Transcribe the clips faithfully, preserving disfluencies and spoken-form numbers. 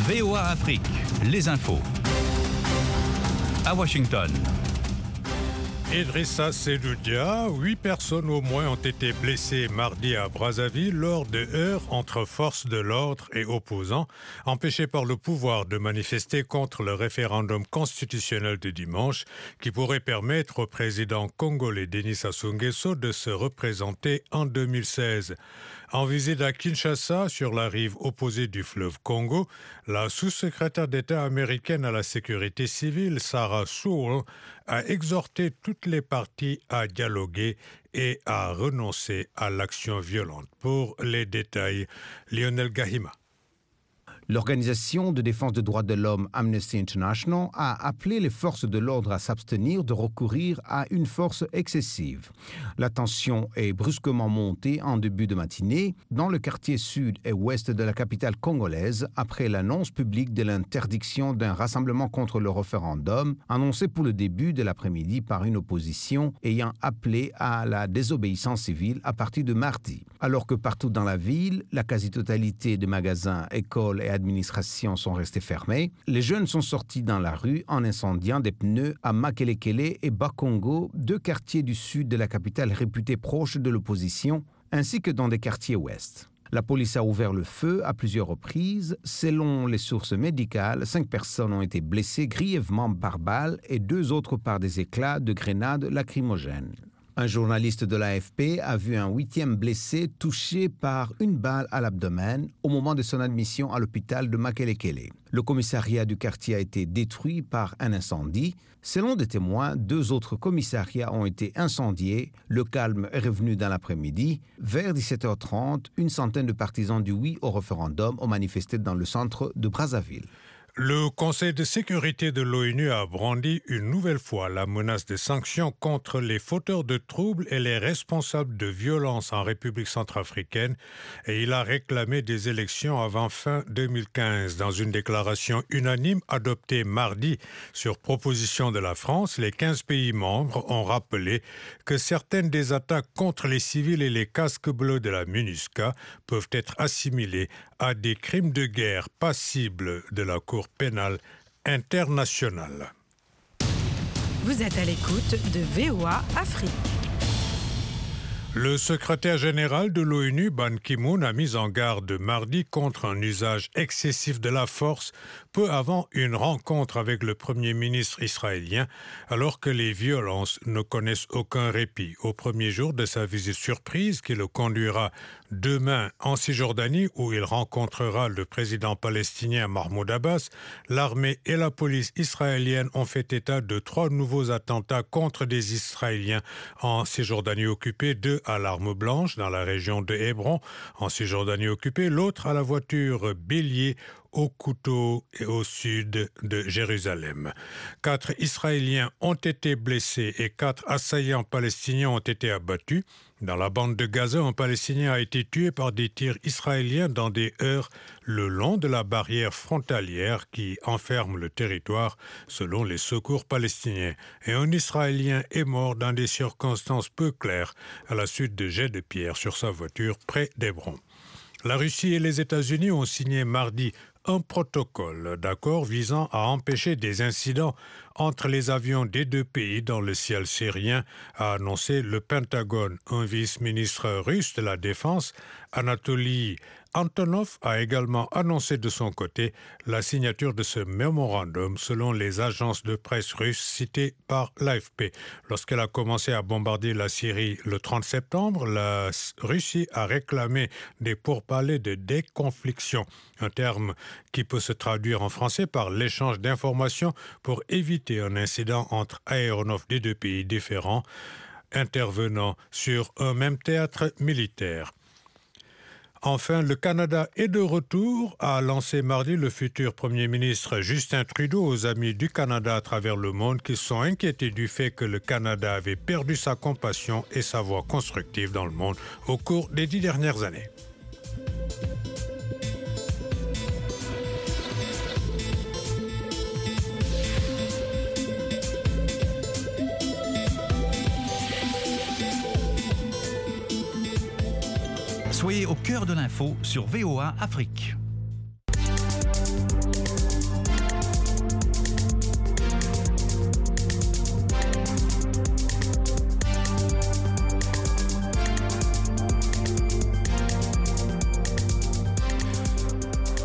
V O A Afrique, les infos. À Washington. Idrissa Seloudia, huit personnes au moins ont été blessées mardi à Brazzaville lors de heurts entre forces de l'ordre et opposants, empêchés par le pouvoir de manifester contre le référendum constitutionnel de dimanche qui pourrait permettre au président congolais Denis Sassou Nguesso de se représenter en deux mille seize. En visite à Kinshasa, sur la rive opposée du fleuve Congo, la sous-secrétaire d'État américaine à la sécurité civile, Sarah Sewell, a exhorté toutes les parties à dialoguer et à renoncer à l'action violente. Pour les détails, Lionel Gahima. L'Organisation de défense des droits de l'homme Amnesty International a appelé les forces de l'ordre à s'abstenir de recourir à une force excessive. La tension est brusquement montée en début de matinée dans le quartier sud et ouest de la capitale congolaise après l'annonce publique de l'interdiction d'un rassemblement contre le référendum annoncé pour le début de l'après-midi par une opposition ayant appelé à la désobéissance civile à partir de mardi. Alors que partout dans la ville, la quasi-totalité des magasins, écoles et administrations sont restés fermés, les jeunes sont sortis dans la rue en incendiant des pneus à Makelekele et Bakongo, deux quartiers du sud de la capitale réputés proches de l'opposition, ainsi que dans des quartiers ouest. La police a ouvert le feu à plusieurs reprises. Selon les sources médicales, cinq personnes ont été blessées grièvement par balles et deux autres par des éclats de grenades lacrymogènes. Un journaliste de l'A F P a vu un huitième blessé touché par une balle à l'abdomen au moment de son admission à l'hôpital de Makelekele. Le commissariat du quartier a été détruit par un incendie. Selon des témoins, deux autres commissariats ont été incendiés. Le calme est revenu dans l'après-midi. Vers dix-sept heures trente, une centaine de partisans du oui au référendum ont manifesté dans le centre de Brazzaville. Le Conseil de sécurité de l'ONU a brandi une nouvelle fois la menace de sanctions contre les fauteurs de troubles et les responsables de violences en République centrafricaine et il a réclamé des élections avant fin deux mille quinze. Dans une déclaration unanime adoptée mardi sur proposition de la France, les quinze pays membres ont rappelé que certaines des attaques contre les civils et les casques bleus de la MINUSCA peuvent être assimilées à des crimes de guerre passibles de la Cour pénale internationale. Vous êtes à l'écoute de V O A Afrique. Le secrétaire général de l'ONU, Ban Ki-moon, a mis en garde mardi contre un usage excessif de la force peu avant une rencontre avec le Premier ministre israélien, alors que les violences ne connaissent aucun répit. Au premier jour de sa visite surprise qui le conduira demain en Cisjordanie, où il rencontrera le président palestinien Mahmoud Abbas, l'armée et la police israélienne ont fait état de trois nouveaux attentats contre des Israéliens en Cisjordanie occupée, deux à l'arme blanche dans la région de Hébron, en Cisjordanie occupée, l'autre à la voiture bélier au couteau et au sud de Jérusalem. Quatre Israéliens ont été blessés et quatre assaillants palestiniens ont été abattus. Dans la bande de Gaza, un Palestinien a été tué par des tirs israéliens dans des heurts le long de la barrière frontalière qui enferme le territoire, selon les secours palestiniens. Et un Israélien est mort dans des circonstances peu claires à la suite de jets de pierre sur sa voiture près d'Hébron. La Russie et les États-Unis ont signé mardi un protocole d'accord visant à empêcher des incidents entre les avions des deux pays dans le ciel syrien, a annoncé le Pentagone. Un vice-ministre russe de la Défense, Anatoly Antonov, a également annoncé de son côté la signature de ce mémorandum selon les agences de presse russes citées par l'A F P. Lorsqu'elle a commencé à bombarder la Syrie le trente septembre, la Russie a réclamé des pourparlers de déconfliction, un terme qui peut se traduire en français par l'échange d'informations pour éviter un incident entre aéronefs des deux pays différents intervenant sur un même théâtre militaire. Enfin, le Canada est de retour, a lancé mardi le futur Premier ministre Justin Trudeau aux amis du Canada à travers le monde qui sont inquiétés du fait que le Canada avait perdu sa compassion et sa voix constructive dans le monde au cours des dix dernières années. Soyez au cœur de l'info sur V O A Afrique.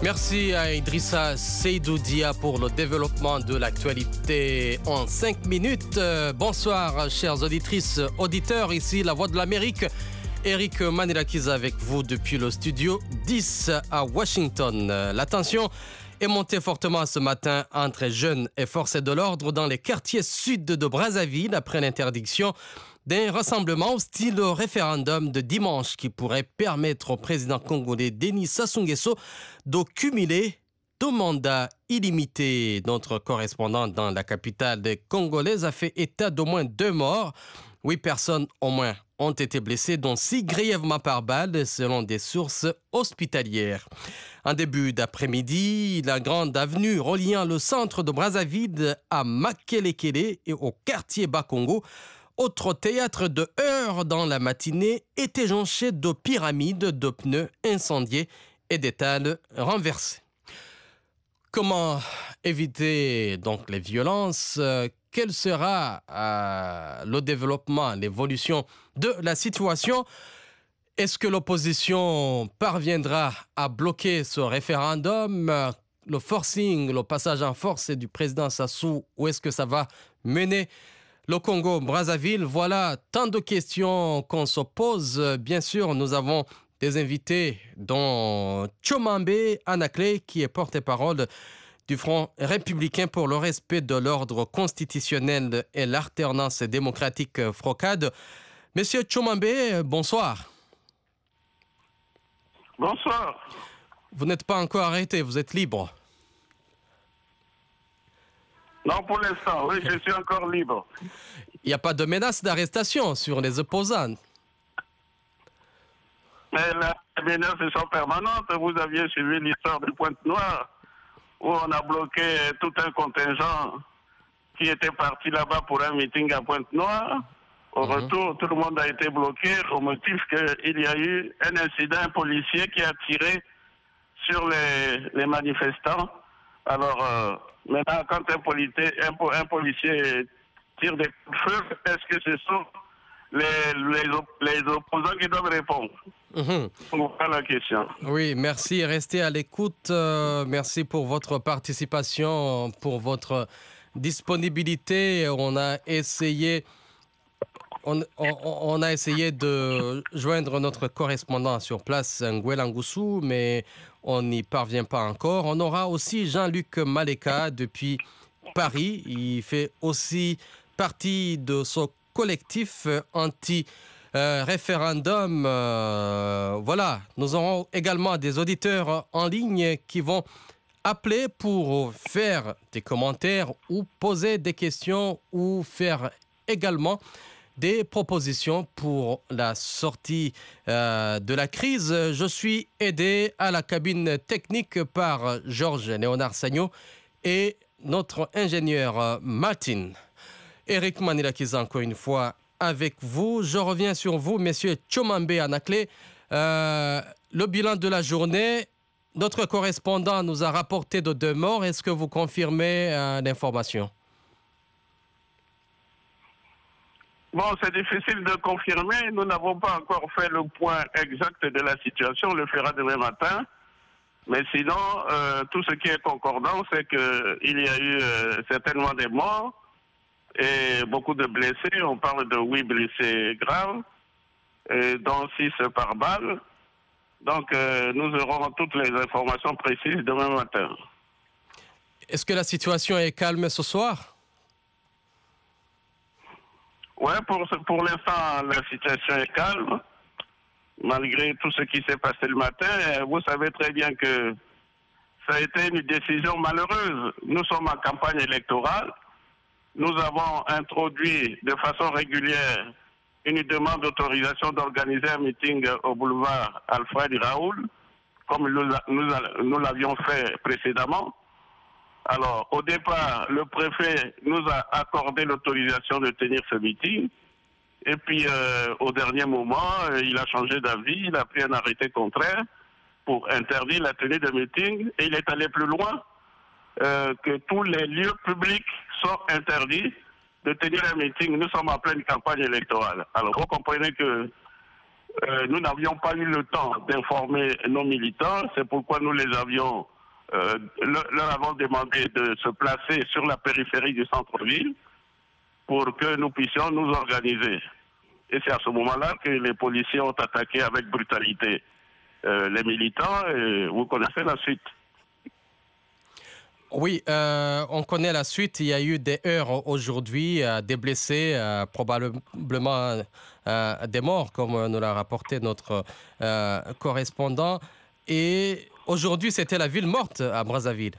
Merci à Idrissa Seydou Dia pour le développement de l'actualité en cinq minutes. Euh, bonsoir, chères auditrices, auditeurs. Ici, La Voix de l'Amérique. Eric Manilakiza avec vous depuis le studio dix à Washington. Euh, la tension est montée fortement ce matin entre jeunes et forces de l'ordre dans les quartiers sud de Brazzaville après l'interdiction d'un rassemblement hostile au référendum de dimanche qui pourrait permettre au président congolais Denis Sassou Nguesso de cumuler deux mandats illimités. Notre correspondant dans la capitale congolaise a fait état d'au moins deux morts. Huit personnes au moins ont été blessées, dont six grièvement par balle, selon des sources hospitalières. En début d'après-midi, la grande avenue reliant le centre de Brazzaville à Makelekele et au quartier Bakongo, autre théâtre de heurts dans la matinée, était jonché de pyramides, de pneus incendiés et d'étals renversés. Comment éviter donc les violences? Quel sera euh, le développement, l'évolution de la situation? Est-ce que l'opposition parviendra à bloquer ce référendum? Le forcing, le passage en force du président Sassou, où est-ce que ça va mener le Congo-Brazzaville? Voilà tant de questions qu'on se pose. Bien sûr, nous avons des invités, dont Tchomambe Anakle, qui est porte-parole du Front républicain pour le respect de l'ordre constitutionnel et l'alternance démocratique FROCAD. Monsieur Tchomambe, bonsoir. Bonsoir. Vous n'êtes pas encore arrêté, vous êtes libre. Non, pour l'instant, oui, je suis encore libre. Il n'y a pas de menace d'arrestation sur les opposants. Mais les menaces sont permanentes. Vous aviez suivi l'histoire de Pointe-Noire, où on a bloqué tout un contingent qui était parti là-bas pour un meeting à Pointe-Noire. Au mmh. retour, tout le monde a été bloqué au motif qu'il y a eu un incident policier qui a tiré sur les, les manifestants. Alors, euh, maintenant, quand un, polité, un, un policier tire des coups de feu, est-ce que ce sont les, les, les opposants qui doivent répondre? Mmh. Voilà la question. Oui, merci. Restez à l'écoute. Euh, merci pour votre participation, pour votre disponibilité. On a essayé... On, on, on a essayé de joindre notre correspondant sur place, Nguela Ngoussou, mais on n'y parvient pas encore. On aura aussi Jean-Luc Maleka depuis Paris. Il fait aussi partie de ce collectif anti-référendum. Euh, voilà, nous aurons également des auditeurs en ligne qui vont appeler pour faire des commentaires ou poser des questions ou faire également des propositions pour la sortie euh, de la crise. Je suis aidé à la cabine technique par Georges Léonard Sagno et notre ingénieur Martin. Eric Manilakiza, encore une fois, avec vous. Je reviens sur vous, messieurs Tchomambe Anakle. Euh, le bilan de la journée, notre correspondant nous a rapporté de deux morts. Est-ce que vous confirmez euh, l'information? Bon, c'est difficile de confirmer. Nous n'avons pas encore fait le point exact de la situation. On le fera demain matin. Mais sinon, euh, tout ce qui est concordant, c'est qu'il y a eu euh, certainement des morts et beaucoup de blessés. On parle de huit blessés graves, et dont six par balle. Donc, euh, nous aurons toutes les informations précises demain matin. Est-ce que la situation est calme ce soir? Oui, pour, pour l'instant, la situation est calme, malgré tout ce qui s'est passé le matin. Vous savez très bien que ça a été une décision malheureuse. Nous sommes en campagne électorale. Nous avons introduit de façon régulière une demande d'autorisation d'organiser un meeting au boulevard Alfred Raoul, comme nous, nous, nous l'avions fait précédemment. Alors, au départ, le préfet nous a accordé l'autorisation de tenir ce meeting. Et puis, euh, au dernier moment, euh, il a changé d'avis. Il a pris un arrêté contraire pour interdire la tenue de meeting. Et il est allé plus loin, euh, que tous les lieux publics sont interdits de tenir un meeting. Nous sommes en pleine campagne électorale. Alors, vous comprenez que euh, nous n'avions pas eu le temps d'informer nos militants. C'est pourquoi nous les avions euh, leur avons demandé de se placer sur la périphérie du centre-ville pour que nous puissions nous organiser. Et c'est à ce moment-là que les policiers ont attaqué avec brutalité euh, les militants, et vous connaissez la suite. Oui, euh, on connaît la suite. Il y a eu des heurts aujourd'hui, euh, des blessés, euh, probablement euh, des morts, comme nous l'a rapporté notre euh, correspondant. Et aujourd'hui, c'était la ville morte à Brazzaville.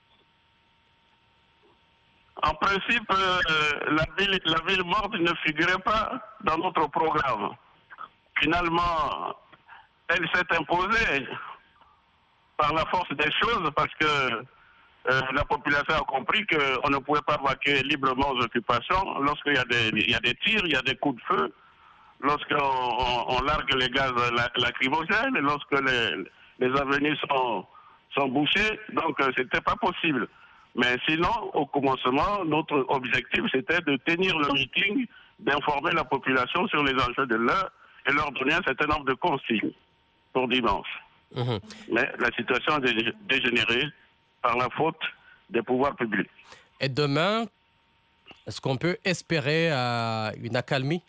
En principe, euh, la, ville, la ville morte ne figurait pas dans notre programme. Finalement, elle s'est imposée par la force des choses parce que euh, la population a compris qu'on ne pouvait pas vaquer librement aux occupations lorsqu'il y a des, il y a des tirs, il y a des coups de feu, lorsqu'on on, on largue les gaz lacrymogènes, lorsque les, les avenues sont, sont bouchées. Donc, euh, c'était pas possible. Mais sinon, au commencement, notre objectif, c'était de tenir le meeting, d'informer la population sur les enjeux de l'heure et leur donner un certain nombre de consignes pour dimanche. Mmh. Mais la situation a dégénéré par la faute des pouvoirs publics. Et demain, est-ce qu'on peut espérer euh, une accalmie?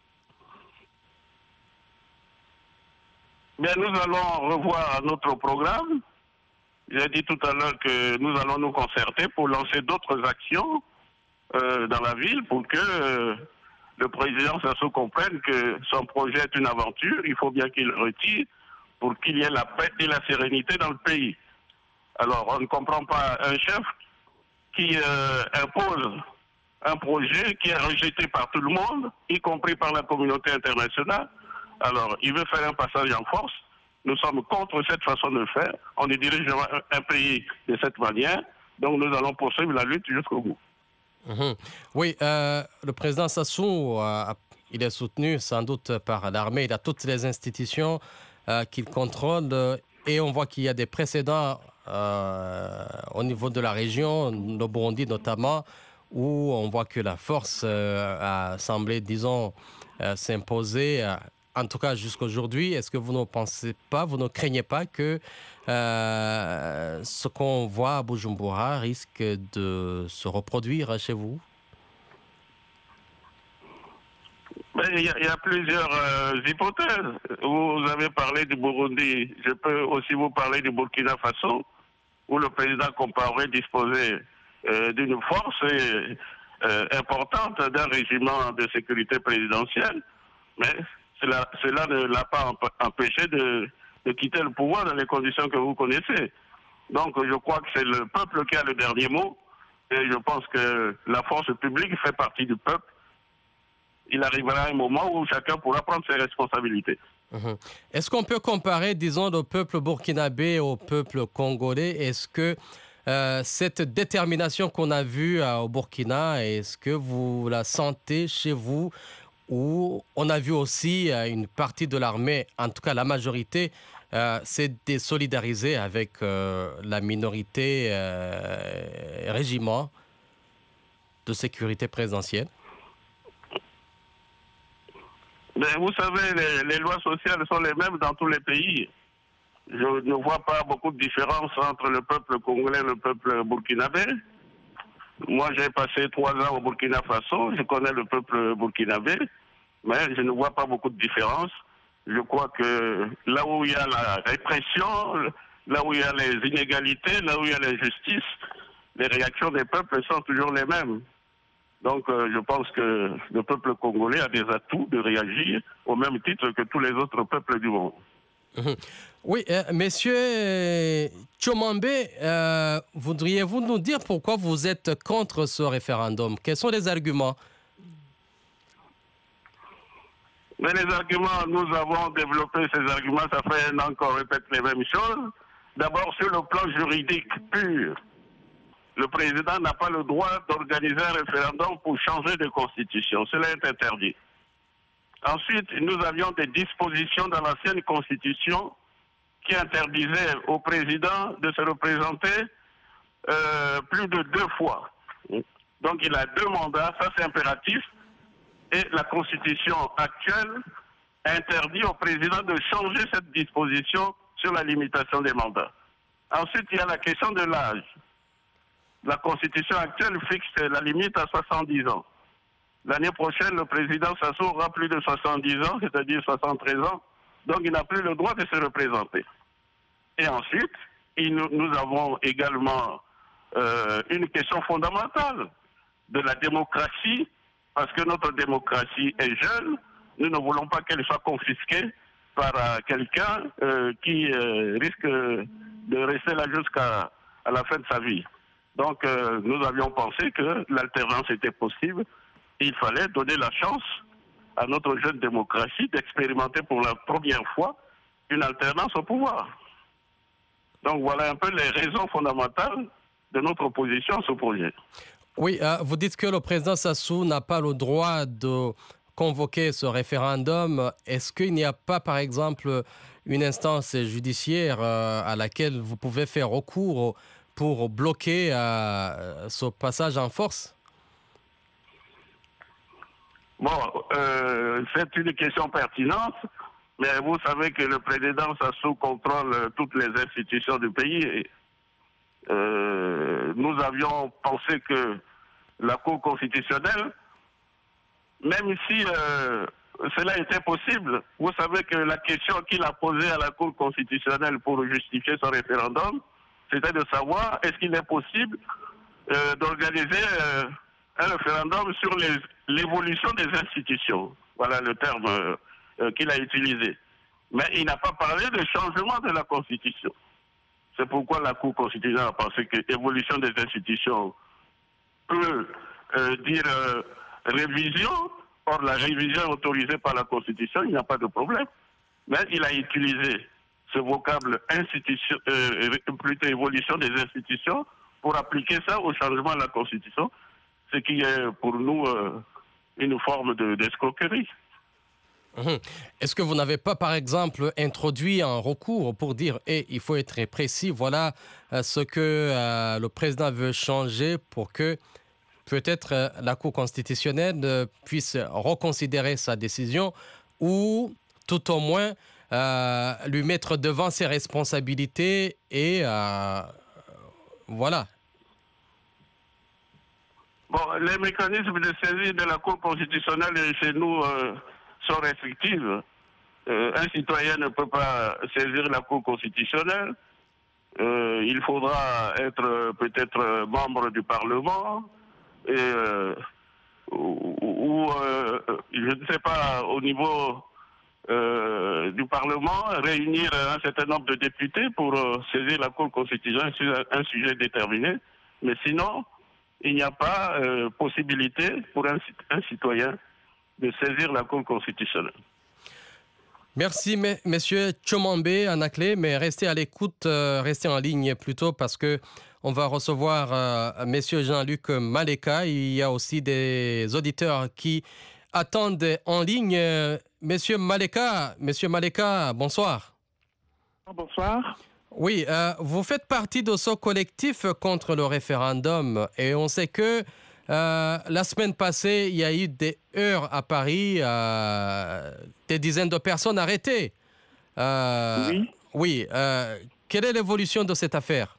Bien, nous allons revoir notre programme. J'ai dit tout à l'heure que nous allons nous concerter pour lancer d'autres actions euh, dans la ville pour que euh, le président Sassou comprenne que son projet est une aventure. Il faut bien qu'il le retire pour qu'il y ait la paix et la sérénité dans le pays. Alors, on ne comprend pas un chef qui euh, impose un projet qui est rejeté par tout le monde, y compris par la communauté internationale. Alors, il veut faire un passage en force. Nous sommes contre cette façon de faire. On ne dirige un pays de cette manière. Donc, nous allons poursuivre la lutte jusqu'au bout. Mmh. Oui, euh, le président Sassou, euh, il est soutenu sans doute par l'armée. Il a toutes les institutions euh, qu'il contrôle. Et on voit qu'il y a des précédents euh, au niveau de la région, le Burundi notamment, où on voit que la force euh, a semblé, disons, euh, s'imposer. Euh, En tout cas, jusqu'aujourd'hui, est-ce que vous ne pensez pas, vous ne craignez pas que euh, ce qu'on voit à Bujumbura risque de se reproduire chez vous? Il y, y a plusieurs euh, hypothèses. Vous avez parlé du Burundi. Je peux aussi vous parler du Burkina Faso, où le président Compaoré disposait euh, d'une force euh, importante, d'un régiment de sécurité présidentielle. Mais Cela, cela ne l'a pas empêché de, de quitter le pouvoir dans les conditions que vous connaissez. Donc je crois que c'est le peuple qui a le dernier mot et je pense que la force publique fait partie du peuple. Il arrivera un moment où chacun pourra prendre ses responsabilités. Mmh. Est-ce qu'on peut comparer, disons, le peuple burkinabé au peuple congolais? Est-ce que euh, cette détermination qu'on a vue euh, au Burkina, est-ce que vous la sentez chez vous? Où on a vu aussi euh, une partie de l'armée, en tout cas la majorité, euh, s'est désolidarisée avec euh, la minorité euh, régiment de sécurité présidentielle. Mais vous savez, les, les lois sociales sont les mêmes dans tous les pays. Je ne vois pas beaucoup de différence entre le peuple congolais et le peuple burkinabé. Moi, j'ai passé trois ans au Burkina Faso, je connais le peuple burkinabé, mais je ne vois pas beaucoup de différence. Je crois que là où il y a la répression, là où il y a les inégalités, là où il y a l'injustice, les réactions des peuples sont toujours les mêmes. Donc, euh, je pense que le peuple congolais a des atouts de réagir au même titre que tous les autres peuples du monde. Mmh. Oui, euh, monsieur Tshomambe, euh, voudriez-vous nous dire pourquoi vous êtes contre ce référendum? Quels sont les arguments? Mais les arguments, nous avons développé ces arguments, ça fait un an qu'on répète les mêmes choses. D'abord, sur le plan juridique pur, le président n'a pas le droit d'organiser un référendum pour changer de constitution. Cela est interdit. Ensuite, nous avions des dispositions dans l'ancienne constitution qui interdisaient au président de se représenter euh, plus de deux fois. Donc il a deux mandats, ça c'est impératif. Et la constitution actuelle interdit au président de changer cette disposition sur la limitation des mandats. Ensuite, il y a la question de l'âge. La Constitution actuelle fixe la limite à soixante-dix ans. L'année prochaine, le président Sassou aura plus de soixante-dix ans, c'est-à-dire soixante-treize ans, donc il n'a plus le droit de se représenter. Et ensuite, il, nous avons également euh, une question fondamentale de la démocratie, parce que notre démocratie est jeune, nous ne voulons pas qu'elle soit confisquée par euh, quelqu'un euh, qui euh, risque de rester là jusqu'à à la fin de sa vie. Donc euh, nous avions pensé que l'alternance était possible. Il fallait donner la chance à notre jeune démocratie d'expérimenter pour la première fois une alternance au pouvoir. Donc voilà un peu les raisons fondamentales de notre opposition à ce projet. Oui, euh, vous dites que le président Sassou n'a pas le droit de convoquer ce référendum. Est-ce qu'il n'y a pas, par exemple, une instance judiciaire euh, à laquelle vous pouvez faire recours pour bloquer euh, ce passage en force? Bon, euh, c'est une question pertinente, mais vous savez que le président Sassou contrôle toutes les institutions du pays. Euh, nous avions pensé que la Cour constitutionnelle, même si euh, cela était possible, vous savez que la question qu'il a posée à la Cour constitutionnelle pour justifier son référendum, c'était de savoir est-ce qu'il est possible euh, d'organiser euh, un référendum sur les, l'évolution des institutions. Voilà le terme euh, qu'il a utilisé. Mais il n'a pas parlé de changement de la Constitution. C'est pourquoi la Cour constitutionnelle a pensé que l'évolution des institutions peut euh, dire euh, révision. Or, la révision autorisée par la Constitution, il n'y a pas de problème. Mais il a utilisé ce vocable institution, euh, plutôt évolution des institutions pour appliquer ça au changement de la Constitution, ce qui est pour nous euh, une forme de, d'escroquerie. Mmh. Est-ce que vous n'avez pas, par exemple, introduit un recours pour dire hey, il faut être précis, voilà euh, ce que euh, le président veut changer pour que peut-être euh, la Cour constitutionnelle euh, puisse reconsidérer sa décision ou tout au moins euh, lui mettre devant ses responsabilités et euh, voilà. Bon, les mécanismes de saisie de la Cour constitutionnelle chez nous euh, sont restrictifs. Euh, un citoyen ne peut pas saisir la Cour constitutionnelle. Euh, il faudra être euh, peut-être membre du Parlement et, euh, ou, ou euh, je ne sais pas, au niveau euh, du Parlement, réunir un certain nombre de députés pour euh, saisir la Cour constitutionnelle sur un sujet déterminé. Mais sinon, il n'y a pas euh, possibilité pour un, un citoyen de saisir la Cour constitutionnelle. Merci, m- Monsieur Tchomambe Anaclé, mais restez à l'écoute, euh, restez en ligne plutôt parce que on va recevoir euh, Monsieur Jean-Luc Maleka. Il y a aussi des auditeurs qui attendent en ligne. Euh, Monsieur Maleka, Monsieur Maleka, bonsoir. Bonsoir. Oui, euh, vous faites partie de ce collectif contre le référendum et on sait que euh, la semaine passée, il y a eu des heurts à Paris, euh, des dizaines de personnes arrêtées. Euh, oui. Oui. Euh, quelle est l'évolution de cette affaire?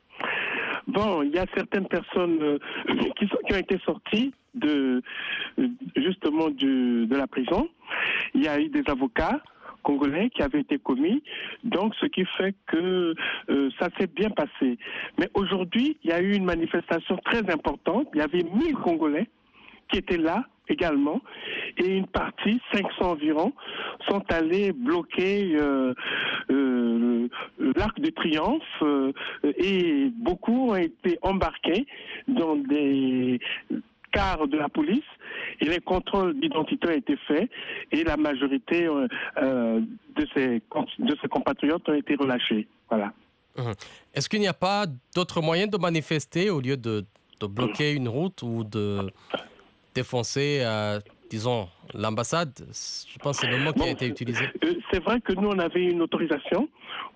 Bon, il y a certaines personnes euh, qui, sont, qui ont été sorties de, justement de, de la prison. Il y a eu des avocats congolais qui avaient été commis, donc ce qui fait que euh, ça s'est bien passé. Mais aujourd'hui, il y a eu une manifestation très importante. Il y avait mille Congolais qui étaient là également, et une partie, cinq cents environ, sont allés bloquer euh, euh, l'Arc de Triomphe euh, et beaucoup ont été embarqués dans des cars de la police et les contrôles d'identité ont été faits et la majorité euh, de, ces, de ces compatriotes ont été relâchés. Voilà. Mmh. Est-ce qu'il n'y a pas d'autres moyens de manifester au lieu de, de bloquer une route ou de défoncer, euh, disons, l'ambassade? Je pense que c'est le mot qui bon, a été utilisé. C'est vrai que nous, on avait une autorisation.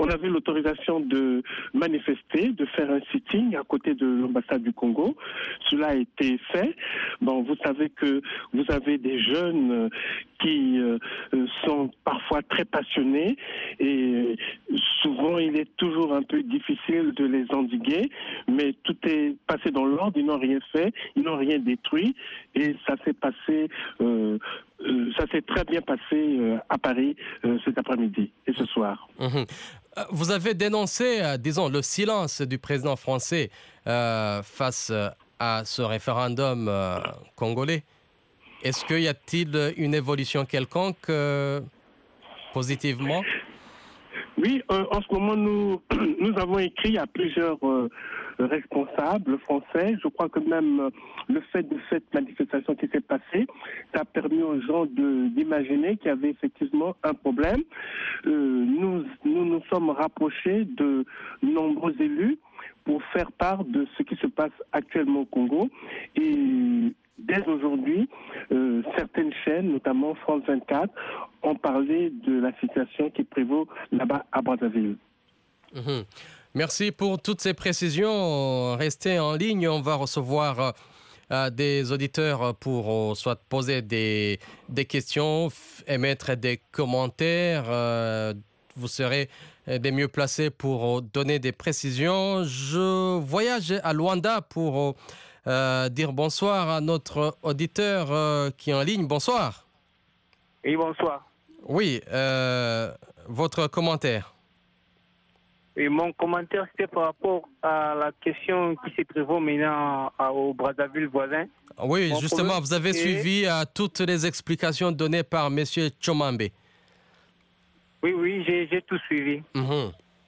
on avait l'autorisation de manifester, de faire un sitting à côté de l'ambassade du Congo. Cela a été fait. Bon, vous savez que vous avez des jeunes qui euh, sont parfois très passionnés et souvent il est toujours un peu difficile de les endiguer, mais tout est passé dans l'ordre, ils n'ont rien fait, ils n'ont rien détruit et ça s'est passé, euh, euh, ça s'est très bien passé euh, à Paris euh, cet après-midi et ce soir. Mmh. Vous avez dénoncé, euh, disons, le silence du président français euh, face à ce référendum euh, congolais. Est-ce qu'il y a-t-il une évolution quelconque euh, positivement? Oui, euh, en ce moment, nous, nous avons écrit à plusieurs euh, responsables français. Je crois que même euh, le fait de cette manifestation qui s'est passée, ça a permis aux gens de, d'imaginer qu'il y avait effectivement un problème. Euh, nous, nous nous sommes rapprochés de nombreux élus pour faire part de ce qui se passe actuellement au Congo. Et dès aujourd'hui, euh, certaines chaînes, notamment France vingt-quatre, ont parlé de la situation qui prévaut là-bas à Brazzaville. Mmh. Merci pour toutes ces précisions. Restez en ligne, on va recevoir euh, des auditeurs pour euh, soit poser des, des questions, f- émettre des commentaires. Euh, vous serez des mieux placés pour euh, donner des précisions. Je voyage à Luanda pour... Euh, Euh, dire bonsoir à notre auditeur euh, qui est en ligne. Bonsoir. Oui, bonsoir. Oui, euh, votre commentaire. Et mon commentaire, c'était par rapport à la question qui se prévaut maintenant à, au Brazzaville voisin. Oui, mon justement, vous avez est... suivi euh, toutes les explications données par M. Tshomambe. Oui, oui, j'ai, j'ai tout suivi. Mm-hmm.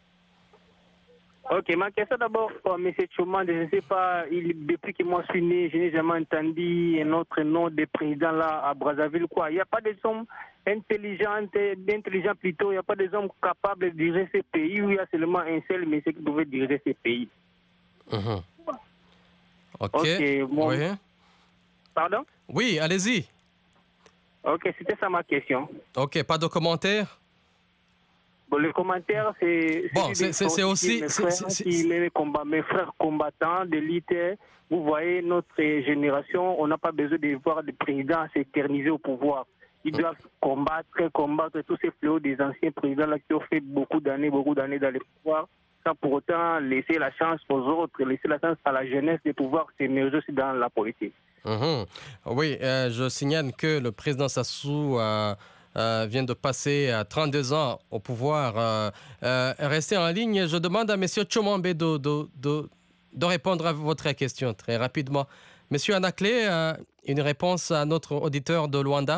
Ok, ma question d'abord pour M. Tshomambe, je ne sais pas, il, depuis que moi je suis né, je n'ai jamais entendu un autre nom de président là à Brazzaville. Quoi. Il n'y a pas des hommes intelligents, intelligents plutôt, il n'y a pas des hommes capables de diriger ces pays où il y a seulement un seul monsieur qui pouvait diriger ces pays. Mm-hmm. Ok. okay bon. Oui. Pardon? Oui, allez-y. Ok, c'était ça ma question. Ok, pas de commentaires? Bon, le commentaire, c'est... Bon, c'est, c'est, c'est aussi... Mes c'est, frères, c'est, qui, mes, combat, mes frères combattants de l'I T, vous voyez, notre génération, on n'a pas besoin de voir des présidents s'éterniser au pouvoir. Ils doivent combattre, combattre tous ces fléaux des anciens présidents là, qui ont fait beaucoup d'années, beaucoup d'années dans le pouvoir, sans pour autant laisser la chance aux autres, laisser la chance à la jeunesse de pouvoir s'émerger aussi dans la politique. Mmh. Oui, euh, je signale que le président Sassou euh, euh, vient de passer à trente-deux ans au pouvoir. Euh, euh, restez en ligne. Je demande à M. Tshomambe de, de, de, de répondre à votre question très rapidement. M. Anaclé, euh, une réponse à notre auditeur de Luanda?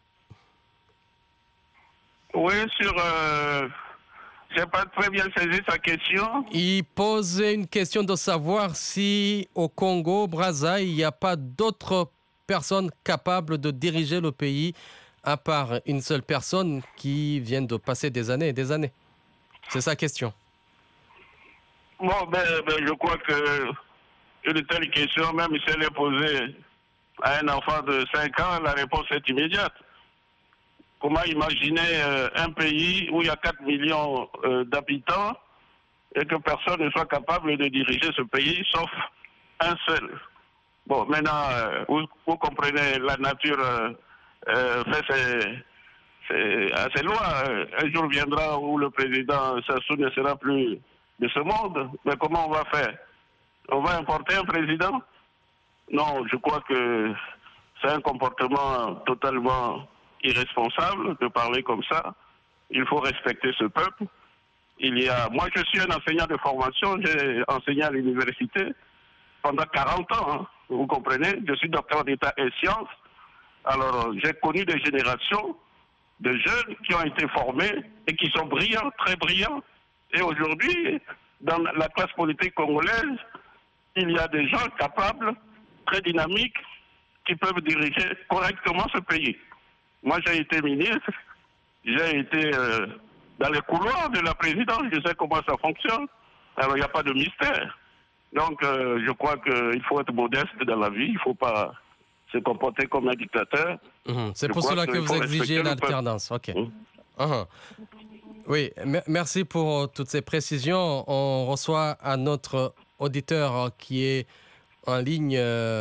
Oui, sur... Euh... Je n'ai pas très bien saisi sa question. Il pose une question de savoir si au Congo, Brazza, il n'y a pas d'autres personnes capables de diriger le pays à part une seule personne qui vient de passer des années et des années. C'est sa question. Bon, ben, ben je crois que une telle question, même si elle est posée à un enfant de cinq ans, la réponse est immédiate. Comment imaginer euh, un pays où il y a quatre millions euh, d'habitants et que personne ne soit capable de diriger ce pays, sauf un seul. Bon, maintenant, euh, vous, vous comprenez, la nature euh, euh, fait ses, ses, ses lois. Un jour viendra où le président Sassou ne sera plus de ce monde. Mais comment on va faire? On va importer un président? Non, je crois que c'est un comportement totalement irresponsable de parler comme ça. Il faut respecter ce peuple. Il y a, moi, je suis un enseignant de formation. J'ai enseigné à l'université pendant quarante ans. Hein, vous comprenez? Je suis docteur d'État et sciences. Alors, j'ai connu des générations de jeunes qui ont été formés et qui sont brillants, très brillants. Et aujourd'hui, dans la classe politique congolaise, il y a des gens capables, très dynamiques, qui peuvent diriger correctement ce pays. Moi, j'ai été ministre, j'ai été euh, dans les couloirs de la présidence, je sais comment ça fonctionne. Alors, il n'y a pas de mystère. Donc, euh, je crois qu'il faut être modeste dans la vie, il ne faut pas se comporter comme un dictateur. Mmh. C'est je pour cela que vous exigez l'alternance. Ok. Mmh. Mmh. Oui, merci pour toutes ces précisions. On reçoit un autre auditeur qui est en ligne.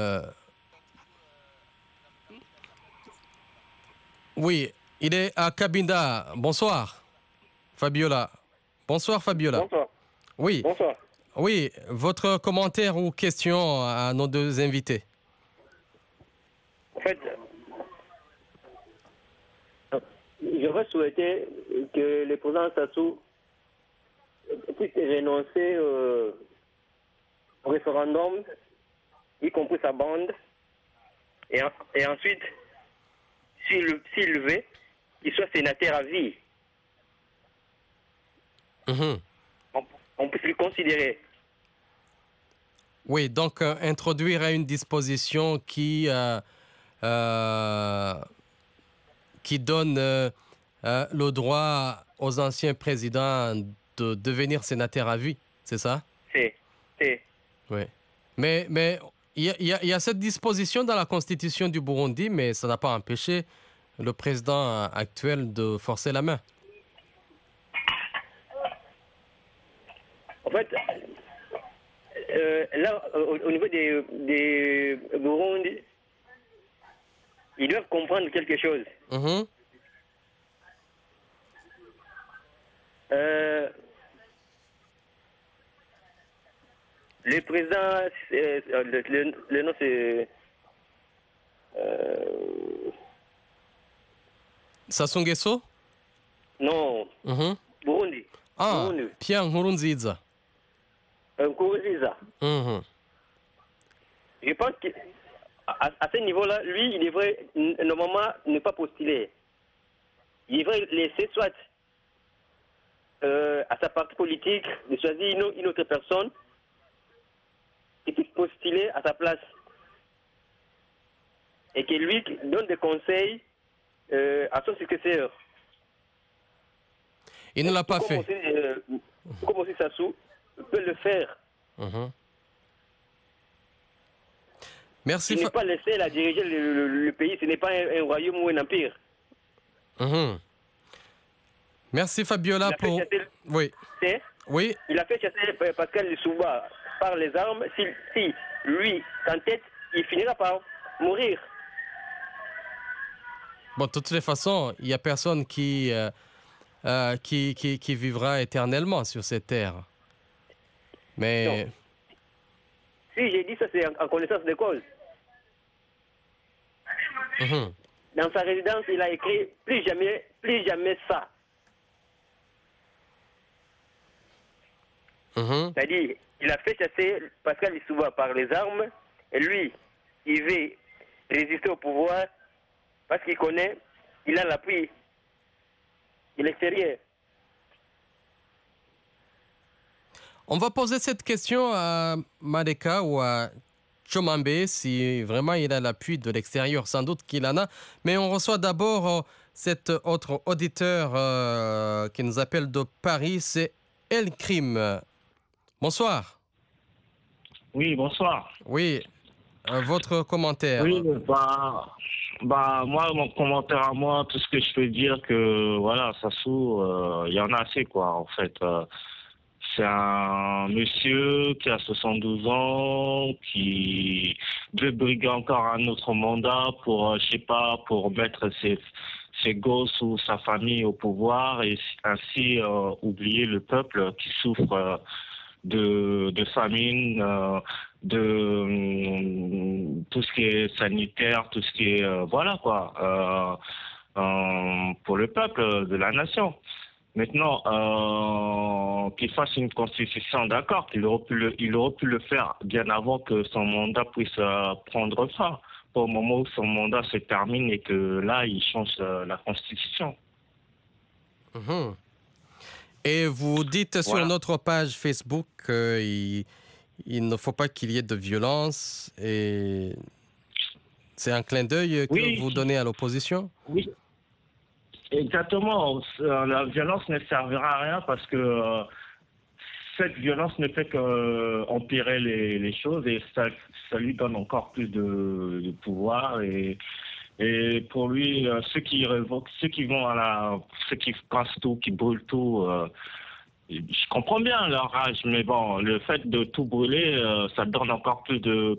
Oui, il est à Cabinda. Bonsoir, Fabiola. Bonsoir, Fabiola. Bonsoir. Oui. Bonsoir. Oui, votre commentaire ou question à nos deux invités. En fait, j'aurais souhaité que le président Sassou puisse renoncer euh, au référendum, y compris sa bande, et, et ensuite, s'il s'il le veut, qu'il soit sénateur à vie. Mm-hmm. on, on peut le considérer. Oui, donc euh, introduire une disposition qui, euh, euh, qui donne euh, euh, le droit aux anciens présidents de devenir sénateur à vie, c'est ça? C'est, c'est. Oui. Mais mais il y, y, y a cette disposition dans la constitution du Burundi, mais ça n'a pas empêché le président actuel de forcer la main. En fait, euh, là, au, au niveau des, des Burundi, ils doivent comprendre quelque chose. Mm-hmm. Euh, le président, euh, le, le, le nom c'est... Euh, Sassou Nguesso? Non. Mm-hmm. Burundi. Ah, Burundi. Pierre Nkurunziza. Nkurunziza. Mm-hmm. Je pense qu'à à ce niveau-là, lui, il devrait normalement ne pas postuler. Il devrait laisser soit euh, à sa partie politique de choisir une, une autre personne qui puisse postuler à sa place. Et que lui donne des conseils euh, à son successeur. Il ne l'a pas comme fait. Aussi, euh, comme aussi Sassou peut le faire. Mm-hmm. Merci. Il n'est pas le seul à diriger le, le, le pays, ce n'est pas un, un royaume ou un empire. Mm-hmm. Merci Fabiola pour... Chasser... Oui. Oui. Il a fait chasser Pascal Lissouba par les armes. Si, si lui s'entête, il finira par mourir. Bon, de toutes les façons, il n'y a personne qui, euh, euh, qui, qui, qui vivra éternellement sur cette terre. Mais... Non. Si j'ai dit ça, c'est en, en connaissance de cause. Mm-hmm. Dans sa résidence, il a écrit plus jamais, plus jamais ça. Mm-hmm. C'est-à-dire, il a fait chasser Pascal Lissouba par les armes, et lui, il veut résister au pouvoir parce qu'il connaît, il a l'appui de l'extérieur. On va poser cette question à Madeka ou à Chomambe si vraiment il a l'appui de l'extérieur. Sans doute qu'il en a. Mais on reçoit d'abord euh, cet autre auditeur euh, qui nous appelle de Paris. C'est El Crime. Bonsoir. Oui, bonsoir. Oui, euh, votre commentaire. Oui, bah, bah, moi, mon commentaire à moi, tout ce que je peux dire, que voilà, Sassou, il euh, y en a assez, quoi, en fait. Euh, C'est un monsieur qui a soixante-douze ans, qui veut briguer encore un autre mandat pour, je sais pas, pour mettre ses, ses gosses ou sa famille au pouvoir et ainsi euh, oublier le peuple qui souffre euh, de, de famine, euh, de euh, tout ce qui est sanitaire, tout ce qui est, euh, voilà quoi, euh, euh, pour le peuple de la nation. Maintenant, euh, qu'il fasse une constitution, d'accord, qu'il aurait pu le, il aurait pu le faire bien avant que son mandat puisse euh, prendre fin. Pas au moment où son mandat se termine et que là, il change euh, la constitution. Mmh. Et vous dites voilà. Sur notre page Facebook qu'il il ne faut pas qu'il y ait de violence et c'est un clin d'œil que oui. vous donnez à l'opposition? Oui. Exactement. La violence ne servira à rien parce que euh, cette violence ne fait qu'empirer les, les choses et ça, ça lui donne encore plus de, de pouvoir et, Et pour lui, euh, ceux qui révoquent, ceux qui vont à la, ceux qui cassent tout, qui brûlent tout, euh, je comprends bien leur rage, mais bon, le fait de tout brûler, euh, ça donne encore plus de